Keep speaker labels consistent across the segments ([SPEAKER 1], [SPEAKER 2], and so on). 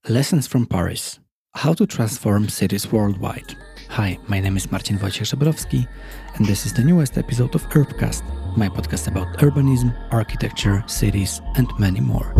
[SPEAKER 1] Lessons from Paris. How to transform cities worldwide. Hi, my name is Marcin Wojciech-Żebrowski, and this is the newest episode of Urbcast, my podcast about urbanism, architecture, cities, and many more.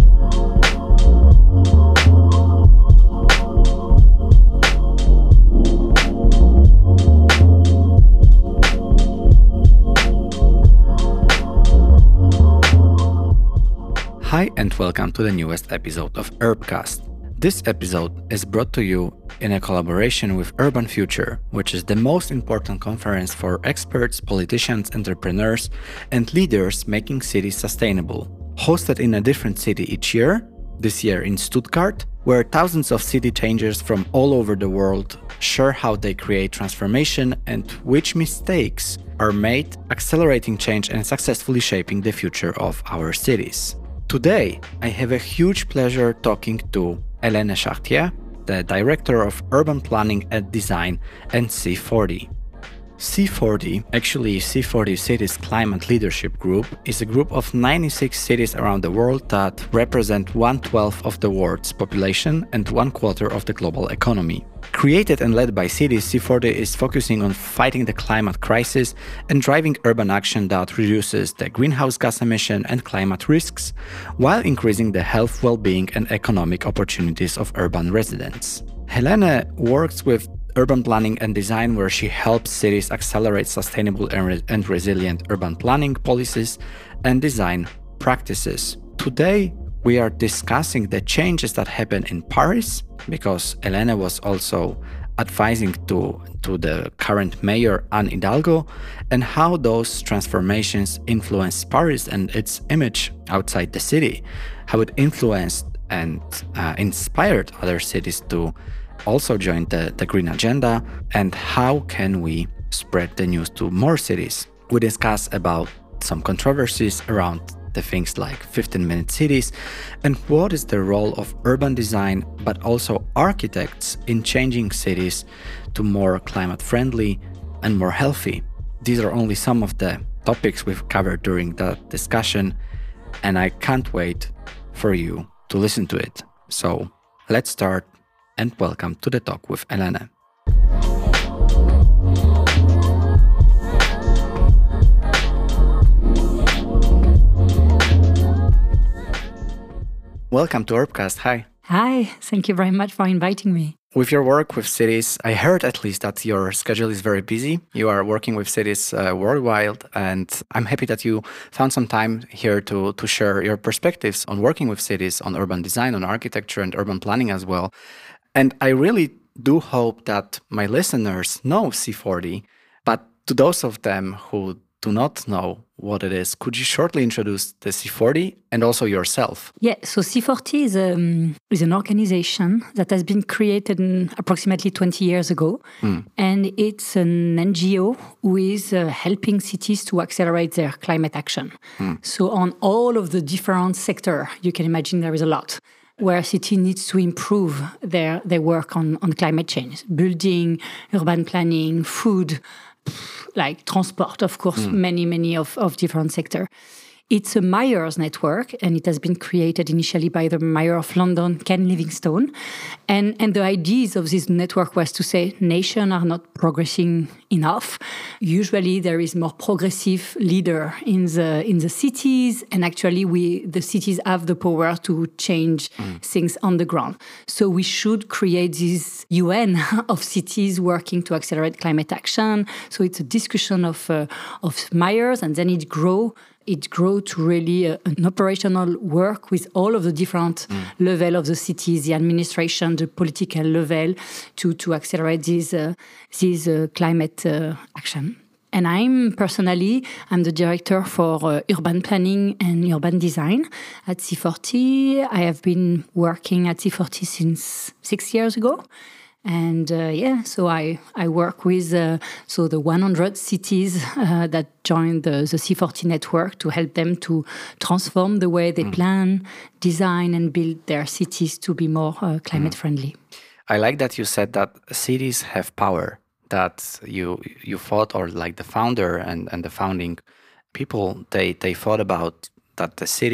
[SPEAKER 1] Hi, and welcome to the newest episode of Urbcast. This episode is brought to you in a collaboration with Urban Future, which is the most important conference for experts, politicians, entrepreneurs, and leaders making cities sustainable. Hosted in a different city each year, this year in Stuttgart, where thousands of city changers from all over the world share how they create transformation and which mistakes are made, accelerating change and successfully shaping the future of our cities. Today, I have a huge pleasure talking to Hélène Chartier, the Director of Urban Planning and Design at C40. C40 Cities Climate Leadership Group is a group of 96 cities around the world that represent 1/12 of the world's population and 1/4 of the global economy. Created and led by cities, C40 is focusing on fighting the climate crisis and driving urban action that reduces the greenhouse gas emission and climate risks, while increasing the health, well-being and economic opportunities of urban residents. Hélène works with urban planning and design, where she helps cities accelerate sustainable and resilient urban planning policies and design practices. Today, we are discussing the changes that happen in Paris, because Hélène was also advising to the current mayor, Anne Hidalgo, and how those transformations influence Paris and its image outside the city, how it influenced and inspired other cities to also join the green agenda, and how can we spread the news to more cities. We discuss about some controversies around the things like 15-minute cities and what is the role of urban design, but also architects in changing cities to more climate-friendly and more healthy. These are only some of the topics we've covered during the discussion, and I can't wait for you to listen to it. So let's start, and welcome to the talk with Hélène. Welcome to Urbcast. Hi.
[SPEAKER 2] Hi, thank you very much for inviting me.
[SPEAKER 1] With your work with cities, I heard at least that your schedule is very busy. You are working with cities worldwide, and I'm happy that you found some time here to share your perspectives on working with cities, on urban design, on architecture and urban planning as well. And I really do hope that my listeners know C40, but to those of them who do not know what it is, could you shortly introduce the C40 and also yourself?
[SPEAKER 2] Yeah, so C40 is an organization that has been created approximately 20 years ago. And it's an NGO who is helping cities to accelerate their climate action. So on all of the different sectors, you can imagine there is a lot where a city needs to improve their work on climate change. Building, urban planning, food, like transport, of course, many of different sectors. It's a Mayors network, and it has been created initially by the Mayor of London, Ken Livingstone. And the ideas of this network was to say nations are not progressing enough. Usually there is more progressive leader in the cities, and actually the cities have the power to change things on the ground. So we should create this UN of cities working to accelerate climate action. So it's a discussion of mayors, and then it grew to really an operational work with all of the different level of the cities, the administration, the political level, to accelerate this climate action. And I'm the director for urban planning and urban design at C40. I have been working at C40 since 6 years ago. And so I work with the 100 cities that joined the C40 network to help them to transform the way they plan, design, and build their cities to be more climate friendly.
[SPEAKER 1] I like that you said that cities have power, that you thought, or like the founder and the founding people, they thought about that the cities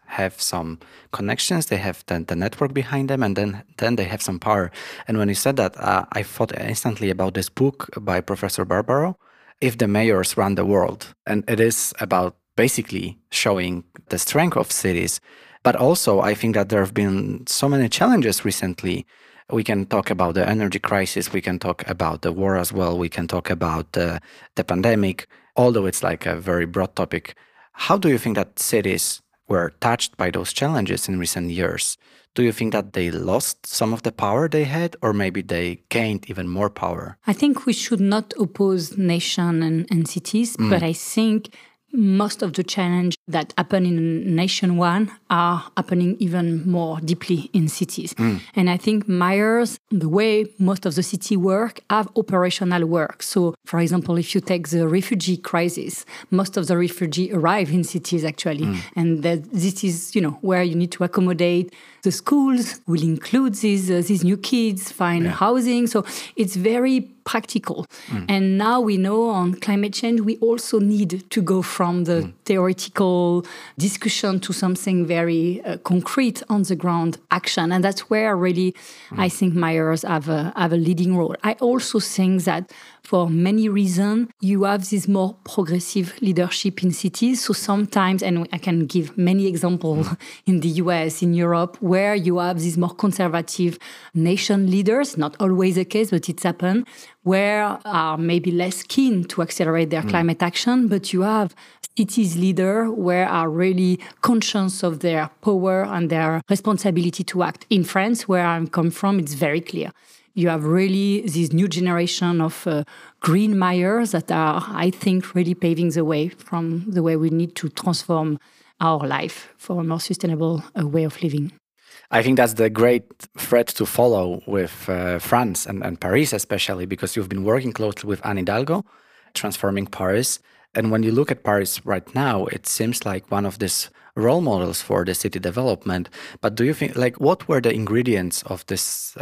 [SPEAKER 1] have some connections, they have the network behind them, and then they have some power. And when you said that, I thought instantly about this book by Professor Barbaro, If the Mayors Run the World. And it is about basically showing the strength of cities. But also, I think that there have been so many challenges recently. We can talk about the energy crisis, we can talk about the war as well, we can talk about the pandemic, although it's like a very broad topic. How do you think that cities were touched by those challenges in recent years? Do you think that they lost some of the power they had, or maybe they gained even more power?
[SPEAKER 2] I think we should not oppose nation and cities, but I think most of the challenge that happen in nation one are happening even more deeply in cities. And I think mayors, the way most of the city work, have operational work. So, for example, if you take the refugee crisis, most of the refugees arrive in cities actually. And this is, where you need to accommodate. The schools will include these new kids, find housing. So it's very practical. And now we know on climate change, we also need to go from the theoretical discussion to something very concrete on the ground action. And that's where really I think mayors have a leading role. I also think that for many reasons, you have this more progressive leadership in cities. So sometimes, and I can give many examples in the US, in Europe, where you have these more conservative nation leaders, not always the case, but it's happened, where are maybe less keen to accelerate their climate action, but you have cities leaders where are really conscious of their power and their responsibility to act. In France, where I come from, it's very clear. You have really this new generation of green mayors that are, I think, really paving the way from the way we need to transform our life for a more sustainable way of living.
[SPEAKER 1] I think that's the great thread to follow with France and Paris especially, because you've been working closely with Anne Hidalgo, transforming Paris. And when you look at Paris right now, it seems like one of these role models for the city development. But do you think, what were the ingredients of this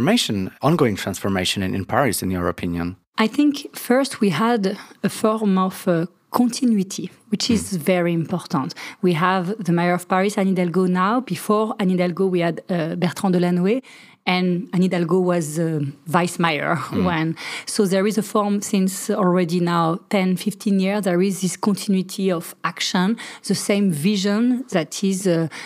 [SPEAKER 1] ongoing transformation in Paris, in your opinion?
[SPEAKER 2] I think first we had a form of continuity, which is very important. We have the mayor of Paris, Anne Hidalgo, now. Before Anne Hidalgo, we had Bertrand Delanoë, and Anne Hidalgo was vice mayor when. So there is a form since already now 10, 15 years, there is this continuity of action, the same vision that is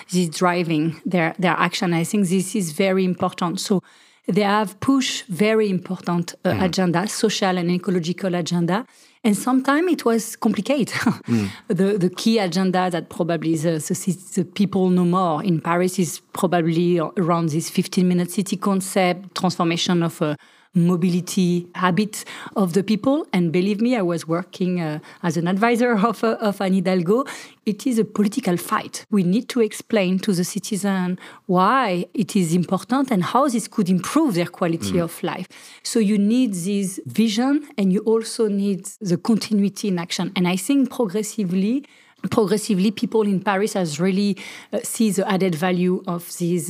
[SPEAKER 2] driving their action. I think this is very important. So they have pushed very important agenda, social and ecological agenda. And sometimes it was complicated. The key agenda that probably the people know more in Paris is probably around this 15-minute city concept, transformation of mobility habits of the people. And believe me, I was working as an advisor of Anne Hidalgo. It is a political fight. We need to explain to the citizen why it is important and how this could improve their quality of life. So you need this vision and you also need the continuity in action. And I think progressively, people in Paris has really see the added value of these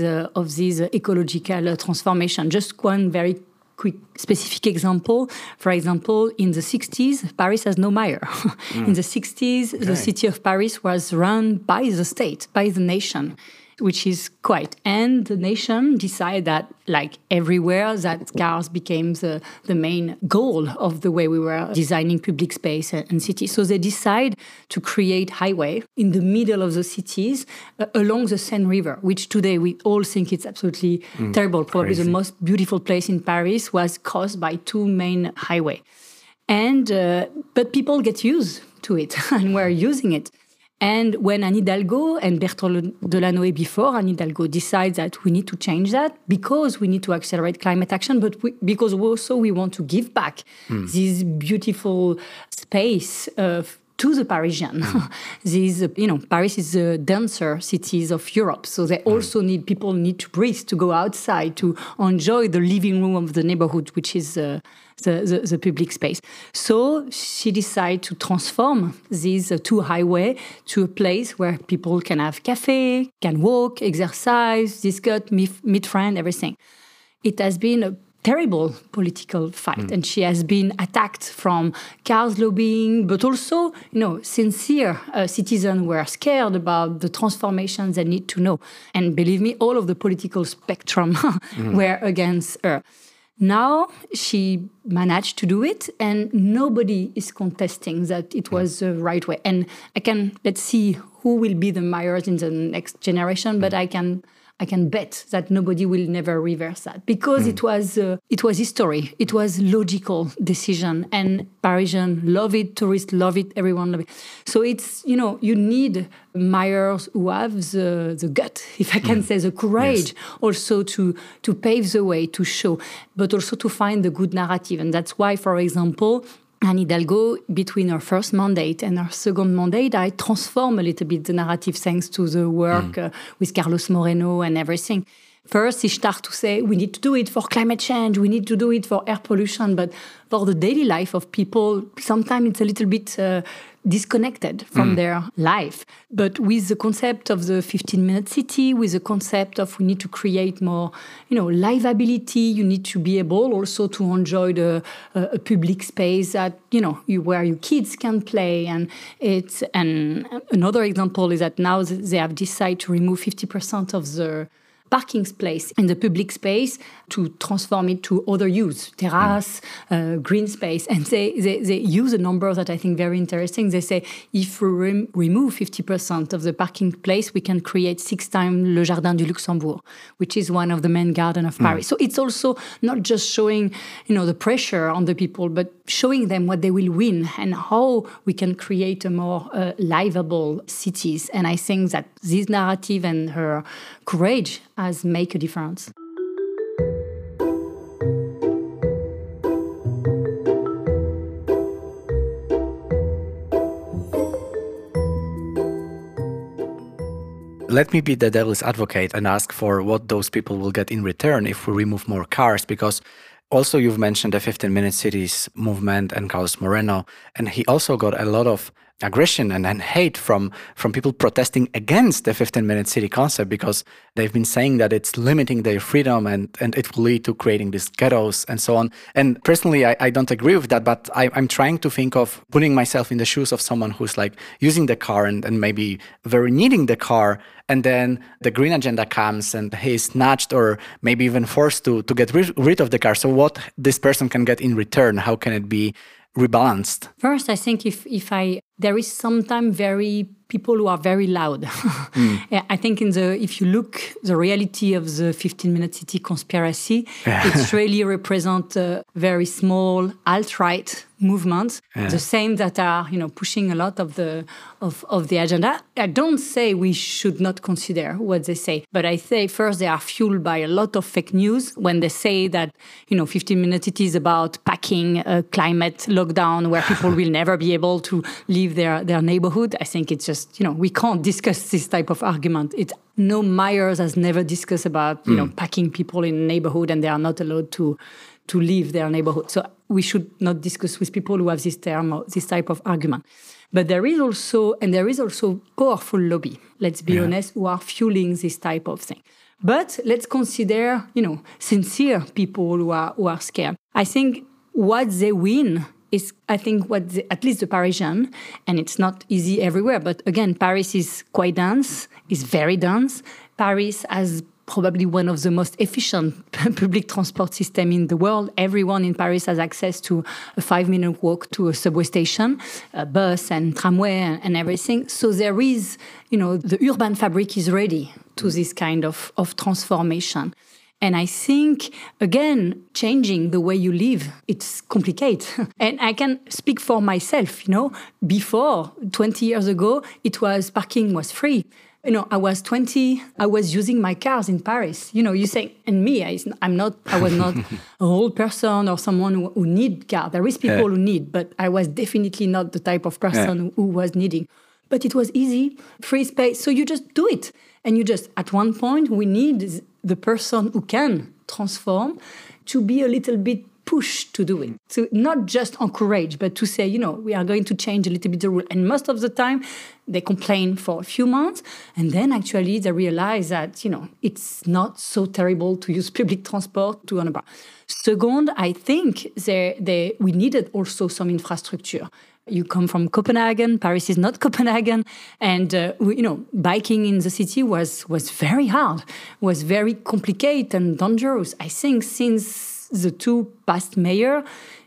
[SPEAKER 2] ecological transformation. Just one very quick specific example. For example, in the 60s, Paris has no mayor. In the 60s, the city of Paris was run by the state, by the nation, which is quite. And the nation decided that, like everywhere, that cars became the main goal of the way we were designing public space and cities. So they decide to create highway in the middle of the cities along the Seine River, which today we all think it's absolutely terrible. Probably the most beautiful place in Paris was crossed by two main highway. And but people get used to it and were using it. And when Anne Hidalgo and Bertrand Delanoë before Anne Hidalgo decide that we need to change that because we need to accelerate climate action, but because also we want to give back this beautiful space to the Parisian. Paris is the denser cities of Europe, so they also people need to breathe, to go outside, to enjoy the living room of the neighborhood, which is the public space. So she decided to transform these two highways to a place where people can have cafe, can walk, exercise, discuss, meet friends, everything. It has been a terrible political fight. And she has been attacked from cars lobbying, but also, sincere citizens were scared about the transformations they need to know. And believe me, all of the political spectrum were against her. Now she managed to do it, and nobody is contesting that it was the right way. And let's see who will be the mayors in the next generation, but I can bet that nobody will never reverse that, because it was history. It was logical decision, and Parisians love it, tourists love it, everyone love it. So it's, you need mayors who have the gut, if I can say, the courage also to pave the way, to show, but also to find the good narrative. And that's why, for example, Anne Hidalgo, between her first mandate and her second mandate, I transformed a little bit the narrative thanks to the work with Carlos Moreno and everything. First, he started to say, we need to do it for climate change, we need to do it for air pollution, but for the daily life of people, sometimes it's a little bit disconnected from their life. But with the concept of the 15-minute city, with the concept of we need to create more, livability, you need to be able also to enjoy a public space that, where your kids can play. And another example is that now they have decided to remove 50% of the parking space in the public space to transform it to other use, terrace, green space. And they use a number that I think very interesting. They say if we remove 50% of the parking place, we can create 6 times Le Jardin du Luxembourg, which is one of the main gardens of Paris. So it's also not just showing, the pressure on the people, but showing them what they will win and how we can create a more livable cities. And I think that this narrative and her courage has made a difference.
[SPEAKER 1] Let me be the devil's advocate and ask for what those people will get in return if we remove more cars, because also you've mentioned the 15-minute cities movement and Carlos Moreno, and he also got a lot of aggression and hate from people protesting against the 15-minute city concept, because they've been saying that it's limiting their freedom and it will lead to creating these ghettos and so on. And personally, I don't agree with that, but I'm trying to think of putting myself in the shoes of someone who's like using the car and maybe very needing the car, and then the green agenda comes and he's snatched or maybe even forced to get rid of the car. So what this person can get in return, how can it be rebalanced?
[SPEAKER 2] First, I think there is sometimes people who are very loud. I think if you look the reality of the 15-minute city conspiracy, it really represents a very small alt-right movements, the same that are pushing a lot of the agenda. I don't say we should not consider what they say, but I say first they are fueled by a lot of fake news when they say that 15-minute city is about packing a climate lockdown where people will never be able to leave their neighborhood. I think it's just we can't discuss this type of argument. No Myers has never discussed about packing people in a neighborhood and they are not allowed to leave their neighborhood. So we should not discuss with people who have this type of argument. But there is also powerful lobby, let's be honest, who are fueling this type of thing. But let's consider, sincere people who are scared. I think what they win is, at least the Parisian, and it's not easy everywhere, but again, Paris is quite dense, is very dense. Paris has probably one of the most efficient public transport system in the world. Everyone in Paris has access to a 5-minute walk to a subway station, a bus and tramway and everything. So there is, the urban fabric is ready to this kind of transformation. And I think, again, changing the way you live, it's complicated. And I can speak for myself, before, 20 years ago, parking was free. I was 20, I was using my cars in Paris. You say, and me, I was not a old person or someone who need car. There is people who need, but I was definitely not the type of person who was needing. But it was easy, free space. So you just do it. And at one point, we need the person who can transform to be a little bit push to do it. So not just encourage, but to say, we are going to change a little bit the rule. And most of the time, they complain for a few months, and then actually they realize that, it's not so terrible to use public transport to Annaba. Second, I think we needed also some infrastructure. You come from Copenhagen. Paris is not Copenhagen. And, biking in the city was very hard, was very complicated and dangerous. I think since the two past mayors,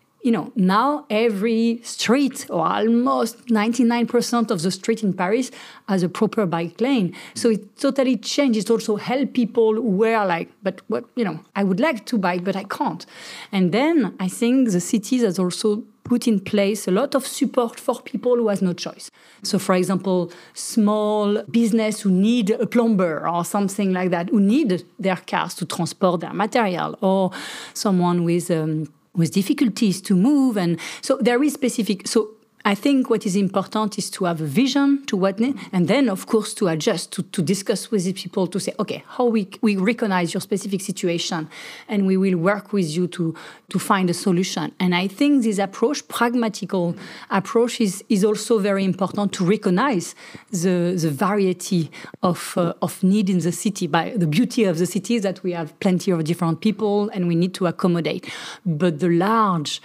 [SPEAKER 2] now every street, or almost 99% of the street in Paris, has a proper bike lane. So it totally changed. It also helped people who were like, but what, I would like to bike, but I can't. And then I think the cities has also put in place a lot of support for people who has no choice. So, for example, small business who need a plumber or something like that, who need their cars to transport their material, or someone with difficulties to move. And so there is specific. So I think what is important is to have a vision to what, and then, of course, to adjust, to discuss with the people, to say, okay, how we recognize your specific situation, and we will work with you to find a solution. And I think this approach, pragmatical approach, is also very important to recognize the variety of need in the city. By the beauty of the city is that we have plenty of different people, and we need to accommodate. But the large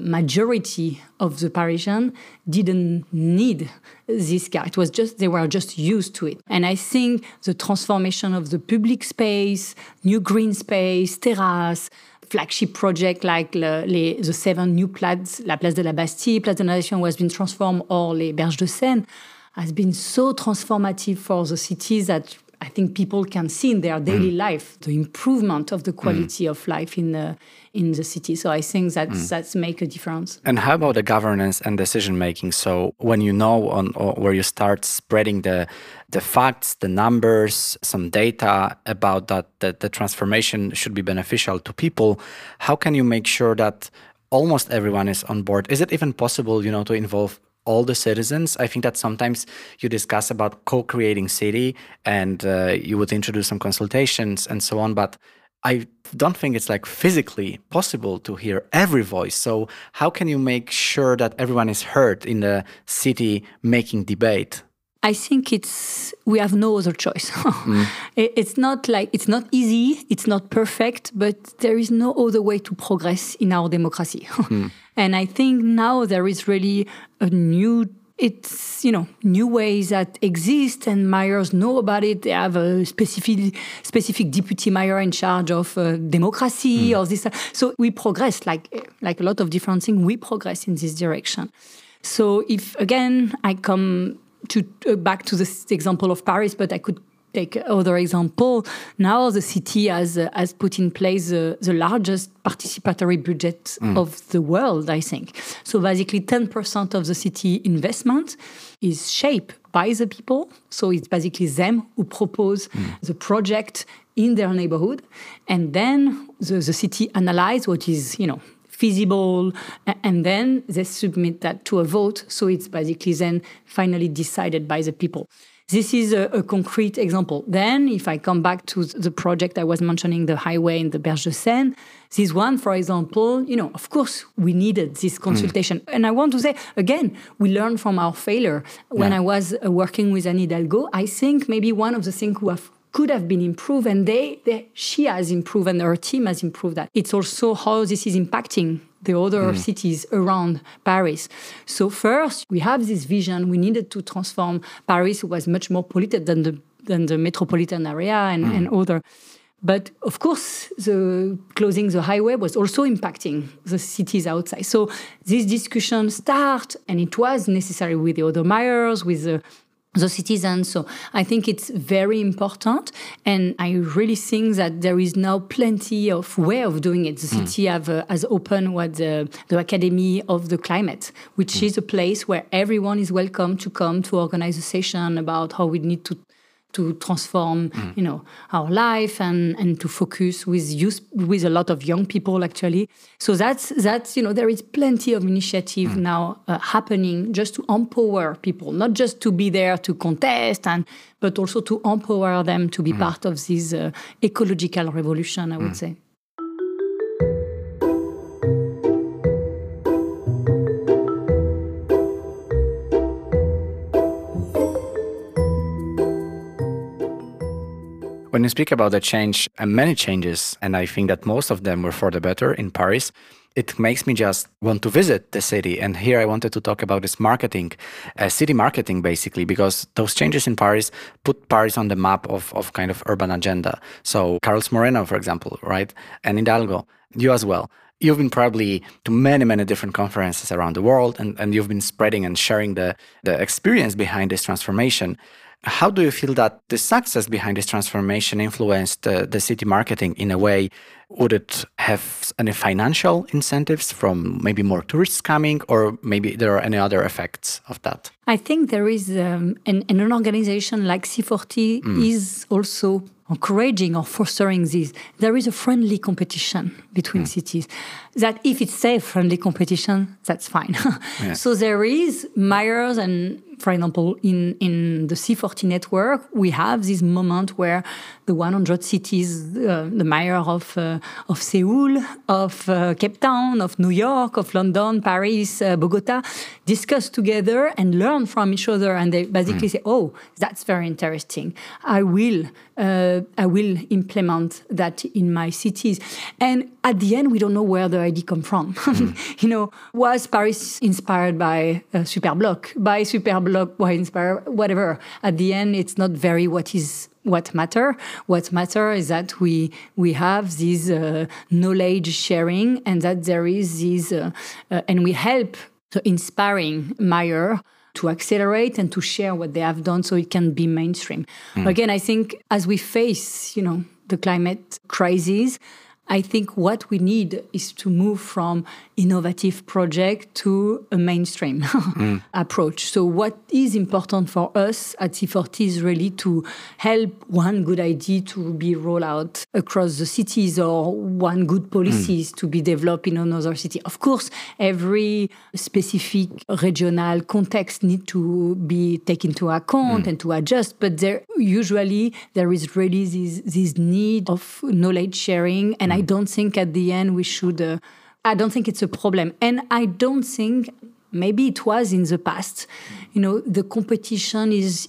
[SPEAKER 2] majority of the Parisians didn't need this car. It was just, they were just used to it. And I think the transformation of the public space, new green space, terrace, flagship project like the 7 new plazas, La Place de la Bastille, Place de la Nation has been transformed, or les Berges de Seine, has been so transformative for the cities that I think people can see in their daily life the improvement of the quality of life in the city. So I think that's make a difference.
[SPEAKER 1] And how about the governance and decision making? So when or where you start spreading the facts, the numbers, some data about that the transformation should be beneficial to people, how can you make sure that almost everyone is on board? Is it even possible, to involve all the citizens? I think that sometimes you discuss about co-creating city, and you would introduce some consultations and so on, but I don't think it's like physically possible to hear every voice. So how can you make sure that everyone is heard in the city making debate?
[SPEAKER 2] I think we have no other choice. It's not easy, it's not perfect, but there is no other way to progress in our democracy. And I think now there is really new ways that exist, and mayors know about it. They have a specific deputy mayor in charge of democracy or this. So we progress, like a lot of different things, we progress in this direction. So if, again, I come back to this example of Paris, but I could take other example. Now the city has put in place the largest participatory budget of the world, I think. So basically 10% of the city investment is shaped by the people. So it's basically them who propose the project in their neighborhood. And then the city analyze what is, feasible, and then they submit that to a vote. So it's basically then finally decided by the people. This is a concrete example. Then, if I come back to the project I was mentioning, the highway in the Berges de Seine, this one, for example, of course, we needed this consultation. And I want to say, again, we learned from our failure. When I was working with Anne Hidalgo, I think maybe one of the things could have been improved, and she has improved, and her team has improved that. It's also how this is impacting the other cities around Paris. So first, we have this vision. We needed to transform Paris, who was much more polluted than the metropolitan area and other. But of course, the closing the highway was also impacting the cities outside. So this discussion started, and it was necessary with the other mayors, with the citizens. So I think it's very important, and I really think that there is now plenty of way of doing it. The city has opened the Academy of the Climate, which is a place where everyone is welcome to come to organize a session about how we need to transform, our life and to focus with a lot of young people, actually. So that's there is plenty of initiative now happening just to empower people, not just to be there to contest, but also to empower them to be part of this ecological revolution, I would say.
[SPEAKER 1] When you speak about the change, and many changes, and I think that most of them were for the better in Paris, it makes me just want to visit the city. And here I wanted to talk about this marketing, city marketing basically, because those changes in Paris put Paris on the map of kind of urban agenda. So Carlos Moreno, for example, right? And Hidalgo, you as well. You've been probably to many, many different conferences around the world, and you've been spreading and sharing the experience behind this transformation. How do you feel that the success behind this transformation influenced the city marketing in a way? Would it have any financial incentives from maybe more tourists coming, or maybe there are any other effects of that?
[SPEAKER 2] I think there is an organization like C40 is also encouraging or fostering this. There is a friendly competition between cities. That if it's safe, friendly competition, that's fine. Yeah. So there is mayors, and for example, in the C40 network, we have this moment where the 100 cities, the mayor of Seoul, of Cape Town, of New York, of London, Paris, Bogota, discuss together and learn from each other. And they basically say, oh, that's very interesting. I will implement that in my cities. And at the end, we don't know where the idea come from. Was Paris inspired by Superblock? By Superblock, why inspired? Whatever. At the end, it's not very what matter. What matter is that we have this knowledge sharing, and that there is this, and we help the inspiring mayor to accelerate and to share what they have done so it can be mainstream. Again, I think as we face, the climate crisis, I think what we need is to move from innovative project to a mainstream approach. So what is important for us at C40 is really to help one good idea to be rolled out across the cities, or one good policies to be developed in another city. Of course, every specific regional context need to be taken into account and to adjust, but there is really this need of knowledge sharing, and I don't think at the end we should... I don't think it's a problem. And I don't think, maybe it was in the past, the competition is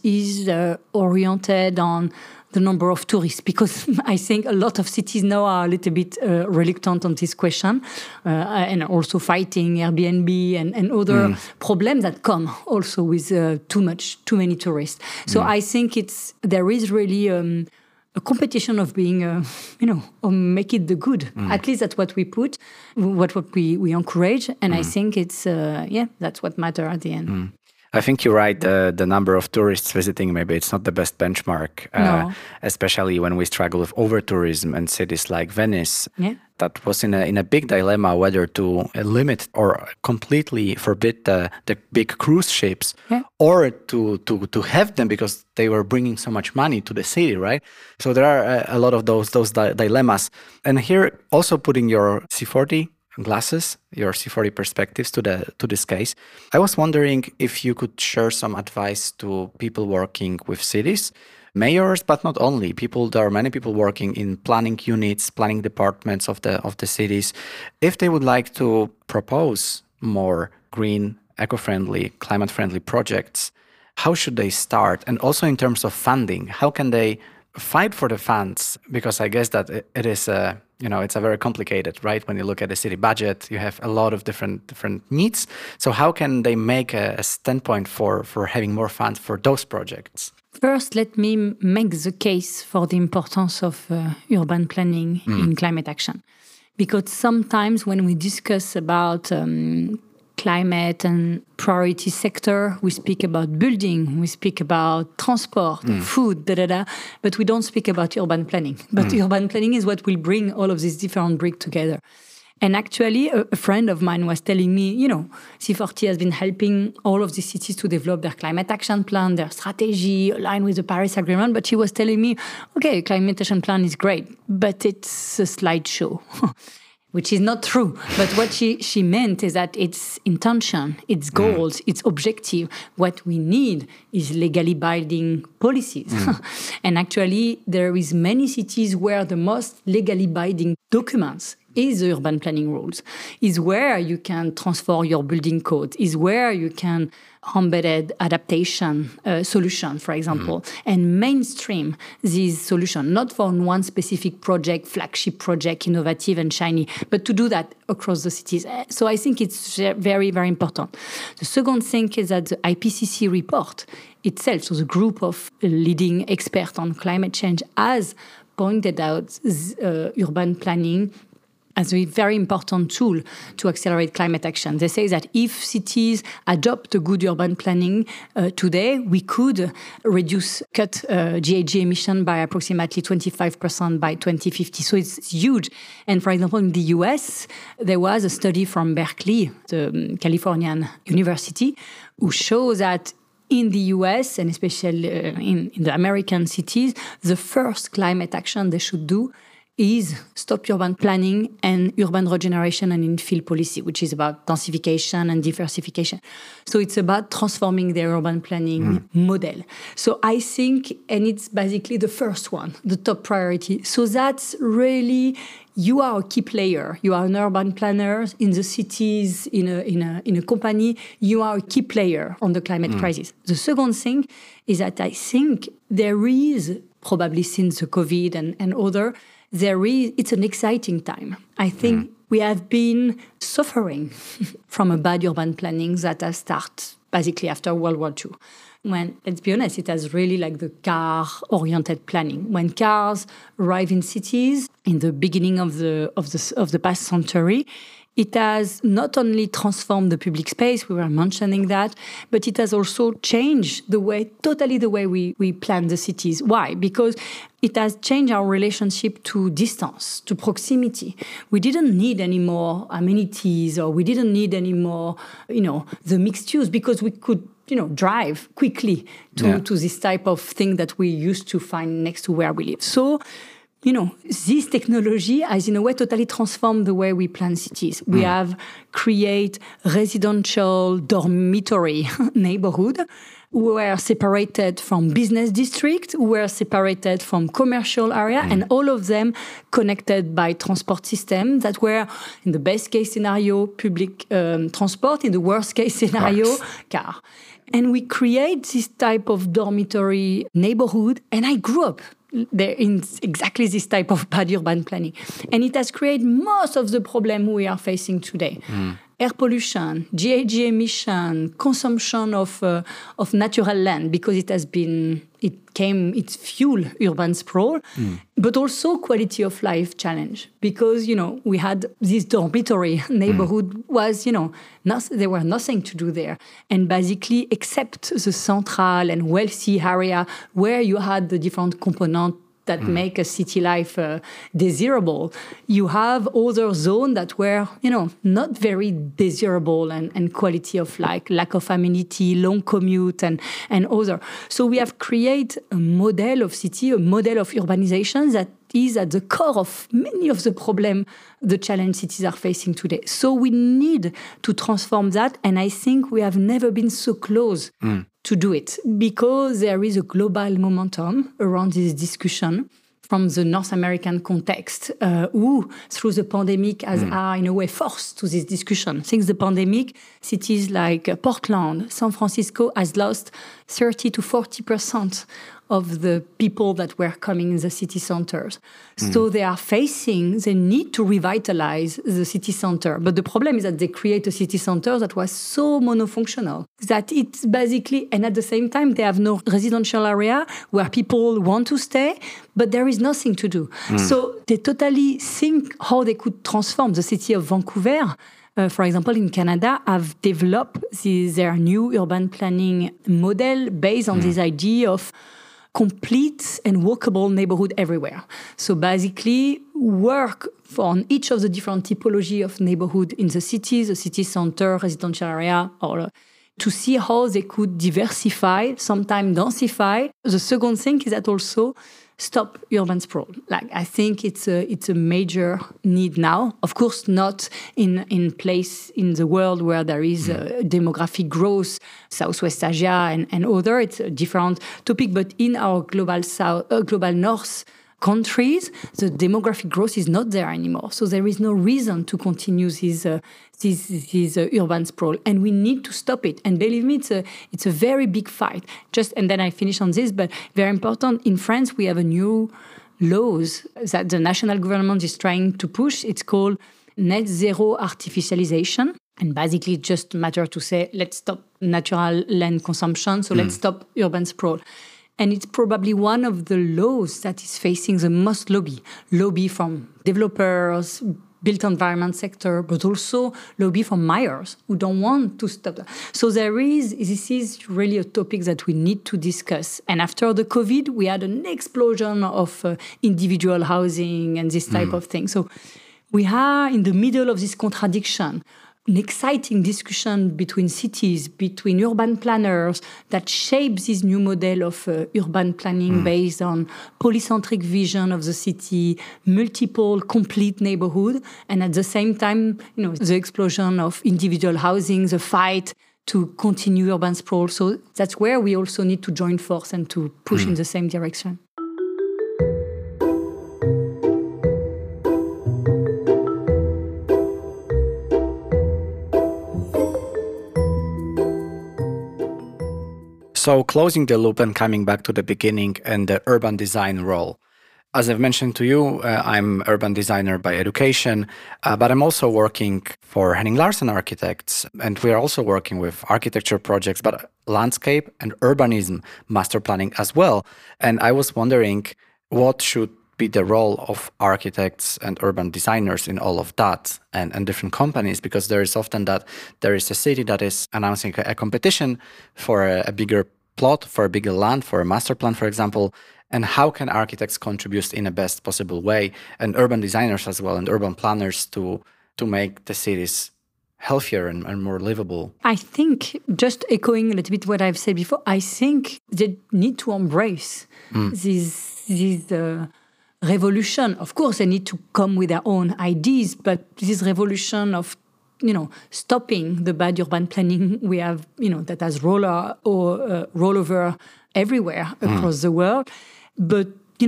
[SPEAKER 2] oriented on the number of tourists, because I think a lot of cities now are a little bit reluctant on this question, and also fighting Airbnb and other problems that come also with too many tourists. So I think there is really a competition of being, or make it the good. At least that's what we put, what we encourage. And I think it's, that's what matters at the end.
[SPEAKER 1] I think you're right. The number of tourists visiting, maybe it's not the best benchmark, especially when we struggle with over-tourism in cities like Venice. Yeah. That was in a big dilemma whether to limit or completely forbid the big cruise ships, or to have them because they were bringing so much money to the city, right? So there are a lot of those dilemmas. And here, also putting your C40 glasses, your C40 perspectives to this case, I was wondering if you could share some advice to people working with cities, mayors, but not only people. There are many people working in planning units, planning departments of the cities. If they would like to propose more green, eco-friendly, climate-friendly projects, how should they start? And also in terms of funding, how can they fight for the funds? Because I guess that it is it's a very complicated, right? When you look at the city budget, you have a lot of different needs. So how can they make a standpoint for having more funds for those projects?
[SPEAKER 2] First, let me make the case for the importance of urban planning in climate action. Because sometimes when we discuss about climate and priority sector, we speak about building, we speak about transport, food, but we don't speak about urban planning. But urban planning is what will bring all of these different bricks together. And actually, a friend of mine was telling me, C40 has been helping all of these cities to develop their climate action plan, their strategy, aligned with the Paris Agreement. But she was telling me, okay, climate action plan is great, but it's a slideshow. Which is not true. But what she meant is that its intention, its goals, its objective, what we need is legally binding policies. And actually, there is many cities where the most legally binding documents is the urban planning rules, is where you can transform your building code, is where you can embedded adaptation solution, for example, and mainstream these solutions, not for one specific project, flagship project, innovative and shiny, but to do that across the cities. So I think it's very, very important. The second thing is that the IPCC report itself, so the group of leading experts on climate change, has pointed out urban planning as a very important tool to accelerate climate action. They say that if cities adopt a good urban planning today, we could cut GHG emission by approximately 25% by 2050. So it's huge. And for example, in the US, there was a study from Berkeley, the Californian University, who shows that in the US, and especially in the American cities, the first climate action they should do is stop urban planning and urban regeneration and infill policy, which is about densification and diversification. So it's about transforming their urban planning model. So I think, and it's basically the first one, the top priority. So that's really, you are a key player. You are an urban planner in the cities, in a company. You are a key player on the climate crisis. The second thing is that I think there is, probably since the COVID and other, it's an exciting time. I think we have been suffering from a bad urban planning that has started basically after World War II. When, let's be honest, it has really like the car-oriented planning. When cars arrive in cities in the beginning of the past century, it has not only transformed the public space, we were mentioning that, but it has also changed totally the way we plan the cities. Why? Because it has changed our relationship to distance, to proximity. We didn't need any more amenities, or we didn't need any more, the mixed use, because we could, drive quickly to this type of thing that we used to find next to where we live. So, this technology has, in a way, totally transformed the way we plan cities. We have created residential dormitory neighborhood who were separated from business district, who were separated from commercial area, and all of them connected by transport system that were, in the best case scenario, public transport, in the worst case scenario, car. And we create this type of dormitory neighborhood, and I grew up there in exactly this type of bad urban planning. And it has created most of the problem we are facing today. Air pollution, GHG emission, consumption of natural land, because it's fuel urban sprawl, but also quality of life challenge. Because, we had this dormitory neighborhood was, there were nothing to do there. And basically, except the central and wealthy area where you had the different components that make a city life desirable, you have other zones that were, not very desirable and quality of life, lack of amenity, long commute, and other. So we have created a model of city, a model of urbanization that is at the core of many of the problems the challenge cities are facing today. So we need to transform that, and I think we have never been so close to do it, because there is a global momentum around this discussion from the North American context, who, through the pandemic, are in a way forced to this discussion. Since the pandemic, cities like Portland, San Francisco has lost 30 to 40% of the people that were coming in the city centers. So they need to revitalize the city center. But the problem is that they create a city center that was so monofunctional that it's basically, and at the same time, they have no residential area where people want to stay, but there is nothing to do. So they totally think how they could transform the city of Vancouver. For example, in Canada, have developed their new urban planning model based on this idea of complete and walkable neighborhood everywhere. So basically, work on each of the different typology of neighborhood in the cities, the city center, residential area, or to see how they could diversify, sometimes densify. The second thing is that also stop urban sprawl. I think it's a major need now. Of course, not in place in the world where there is demographic growth, Southwest Asia and other. It's a different topic. But in our global north countries, the demographic growth is not there anymore. So there is no reason to continue this urban sprawl, and we need to stop it. And believe me, it's a very big fight. And then I finish on this, but very important. In France, we have a new laws that the national government is trying to push. It's called net zero artificialization. And basically, it's just a matter to say, let's stop natural land consumption. So let's stop urban sprawl. And it's probably one of the laws that is facing the most lobby from developers, built environment sector, but also lobby from mayors who don't want to stop that. So this is really a topic that we need to discuss. And after the COVID, we had an explosion of individual housing and this type of thing. So we are in the middle of this contradiction. An exciting discussion between cities, between urban planners that shapes this new model of urban planning based on polycentric vision of the city, multiple complete neighborhood, and at the same time, the explosion of individual housing, the fight to continue urban sprawl. So that's where we also need to join force and to push in the same direction.
[SPEAKER 1] So closing the loop and coming back to the beginning and the urban design role. As I've mentioned to you, I'm urban designer by education, but I'm also working for Henning Larsen Architects, and we are also working with architecture projects, but landscape and urbanism master planning as well. And I was wondering, what should be the role of architects and urban designers in all of that and different companies? Because there is often that there is a city that is announcing a competition for a bigger plot, for a bigger land, for a master plan, for example. And how can architects contribute in the best possible way, and urban designers as well, and urban planners to make the cities healthier and more livable?
[SPEAKER 2] I think, just echoing a little bit what I've said before, I think they need to embrace this revolution. Of course, they need to come with their own ideas, but this revolution of stopping the bad urban planning we have, that has rollover everywhere across the world. But,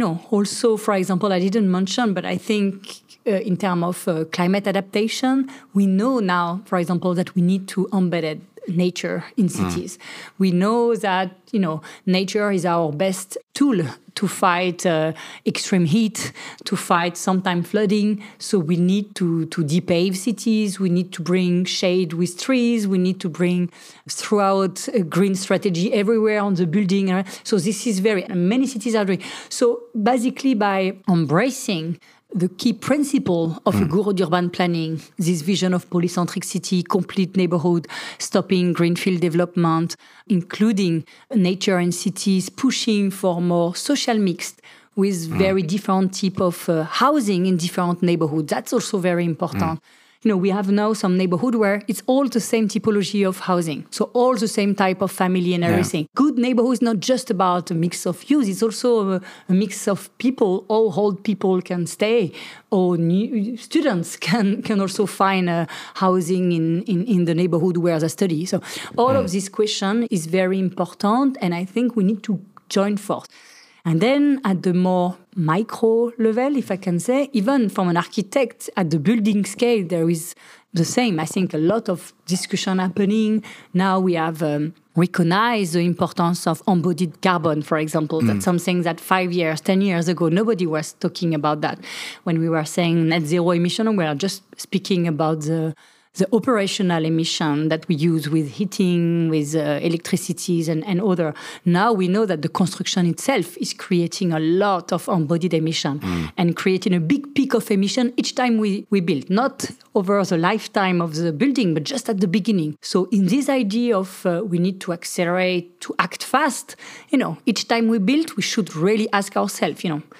[SPEAKER 2] also, for example, I didn't mention, but I think in terms of climate adaptation, we know now, for example, that we need to embed nature in cities. We know that, nature is our best tool to fight extreme heat, to fight sometimes flooding. So we need to depave cities. We need to bring shade with trees. We need to bring throughout a green strategy everywhere on the building. So this is many cities are doing. So basically by embracing the key principle of a good urban planning, this vision of polycentric city, complete neighborhood, stopping greenfield development, including nature and cities, pushing for more social mixed with very different type of housing in different neighborhoods. That's also very important. We have now some neighborhood where it's all the same typology of housing. So all the same type of family and everything. Yeah. Good neighborhood is not just about a mix of use. It's also a mix of people. All old people can stay. Or new students can also find housing in the neighborhood where they study. So all of this question is very important. And I think we need to join force. And then at the more micro level, if I can say, even from an architect at the building scale, there is the same. I think a lot of discussion happening. Now we have recognized the importance of embodied carbon, for example. That's something that 5 years, 10 years ago, nobody was talking about that. When we were saying net zero emission, we are just speaking about the operational emission that we use with heating, with electricities and other. Now we know that the construction itself is creating a lot of embodied emission and creating a big peak of emission each time we build, not over the lifetime of the building, but just at the beginning. So in this idea of we need to accelerate, to act fast, each time we build, we should really ask ourselves,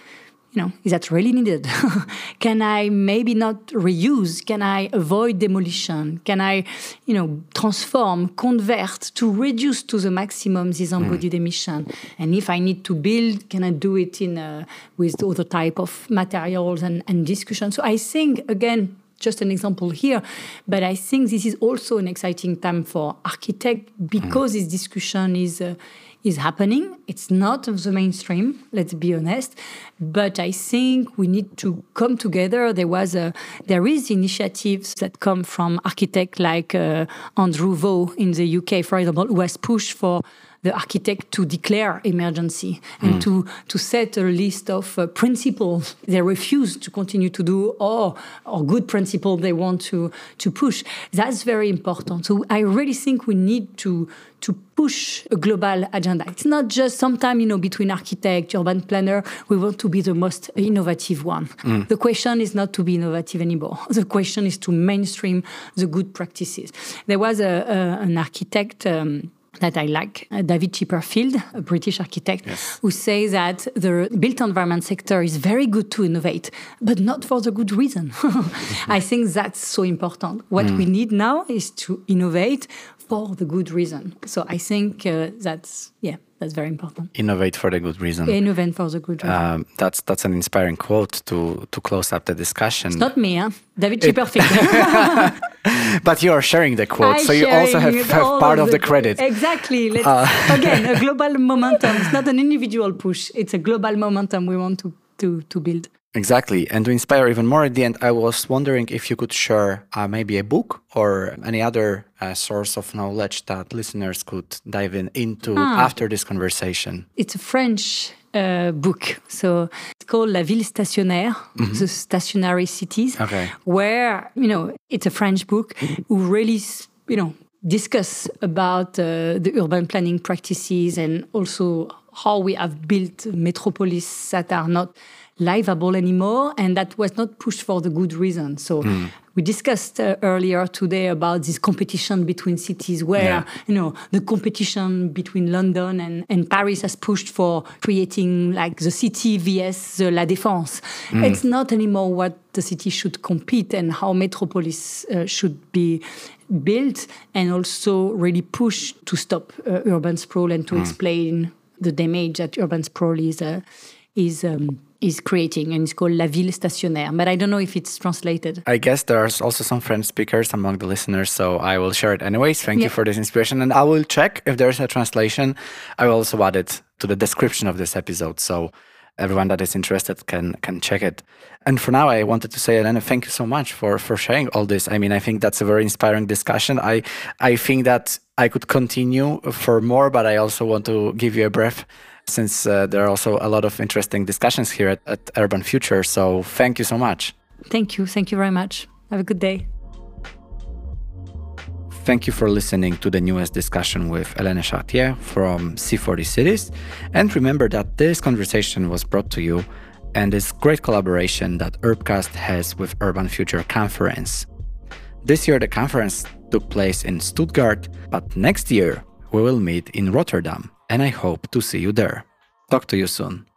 [SPEAKER 2] is that really needed? Can I maybe not reuse? Can I avoid demolition? Can I, transform, convert to reduce to the maximum this embodied emission? And if I need to build, can I do it with other type of materials and discussion? So I think, again, just an example here, but I think this is also an exciting time for architects because this discussion is is happening. It's not of the mainstream, let's be honest. But I think we need to come together. There is initiatives that come from architects like Andrew Vo in the UK, for example, who has pushed for the architect to declare emergency and to set a list of principles they refuse to continue to do or good principles they want to push. That's very important. So I really think we need to push a global agenda. It's not just sometime, between architect, urban planner, we want to be the most innovative one. The question is not to be innovative anymore. The question is to mainstream the good practices. There was an architect that I like, David Chipperfield, a British architect, who says that the built environment sector is very good to innovate, but not for the good reason. I think that's so important. What we need now is to innovate for the good reason. So I think that's very important.
[SPEAKER 1] Innovate for the good reason.
[SPEAKER 2] Innovate for the good reason.
[SPEAKER 1] That's an inspiring quote to close up the discussion.
[SPEAKER 2] It's not me, David Chipperfield.
[SPEAKER 1] But you are sharing the quote, so you also have part of the credit.
[SPEAKER 2] Exactly. Again, a global momentum. It's not an individual push. It's a global momentum we want to build.
[SPEAKER 1] Exactly. And to inspire even more at the end, I was wondering if you could share maybe a book or any other source of knowledge that listeners could dive into after this conversation.
[SPEAKER 2] It's a French book. So it's called La Ville Stationnaire, the stationary cities, where, it's a French book who really, discuss about the urban planning practices and also how we have built metropolis that are not livable anymore, and that was not pushed for the good reason. So we discussed earlier today about this competition between cities where, the competition between London and Paris has pushed for creating like the city vs the La Défense. It's not anymore what the city should compete and how metropolis should be built, and also really push to stop urban sprawl and to explain the damage that urban sprawl is creating, and it's called La Ville Stationnaire. But I don't know if it's translated.
[SPEAKER 1] I guess there's also some French speakers among the listeners, so I will share it anyways. Thank you for this inspiration, and I will check if there's a translation. I will also add it to the description of this episode, so everyone that is interested can check it. And for now, I wanted to say, Elena, thank you so much for sharing all this. I mean, I think that's a very inspiring discussion. I think that I could continue for more, but I also want to give you a breath, since there are also a lot of interesting discussions here at Urban Future. So thank you so much.
[SPEAKER 2] Thank you. Thank you very much. Have a good day.
[SPEAKER 1] Thank you for listening to the newest discussion with Hélène Chartier from C40 Cities. And remember that this conversation was brought to you and this great collaboration that Urbcast has with Urban Future Conference. This year the conference took place in Stuttgart, but next year we will meet in Rotterdam, and I hope to see you there. Talk to you soon.